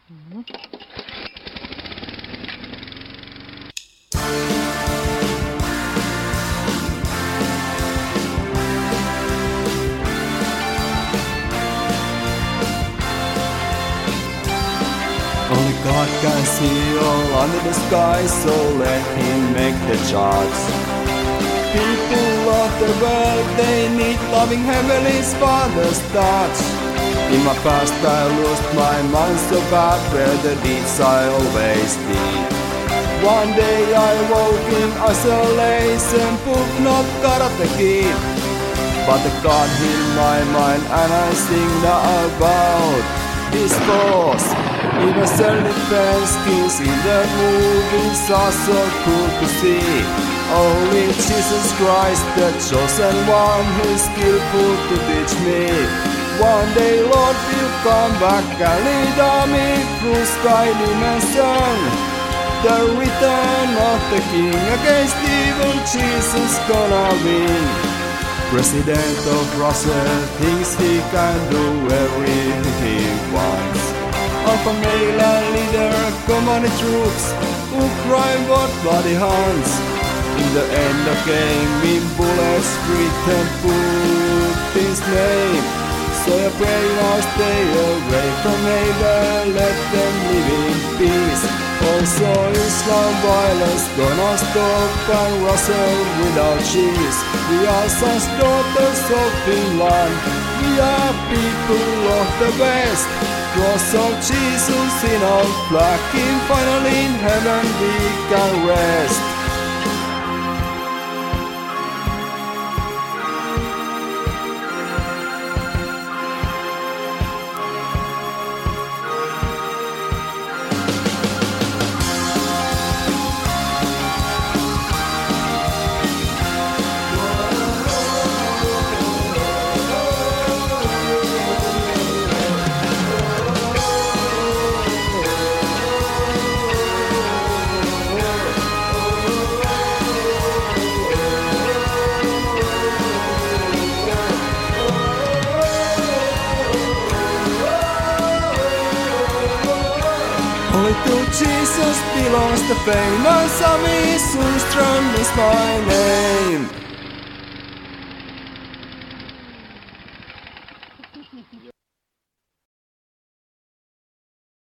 Only God can see all under the sky, so let Him make the charts. People of the world, they need loving Heavenly Father's touch. In my past I lost my mind so bad, where the deeds I always did. One day I woke in isolation, book not Karate Kid. But the God healed my mind, and I sing now about His cause. Even self-defense skills in the movies are so cool to see. Only Jesus Christ, the chosen one, who's skillful to teach me. One day Lord will come back and lead me through sky dimension. The return of the King against evil, Jesus gonna win. President of Russia thinks he can do everything he wants. Alpha male and leader, command troops who cry what bloody hands. In the end of game, in bullets written put his name. So I pray now stay away from haters, let them live in peace. Also Islam violence gonna stop and Russia without cheese. We are sons, daughters of Finland. We are people of the West. Cross of Jesus in our flag, in finally in heaven we can rest. Only to Jesus belongs the fame, and Sami Sundström is my name.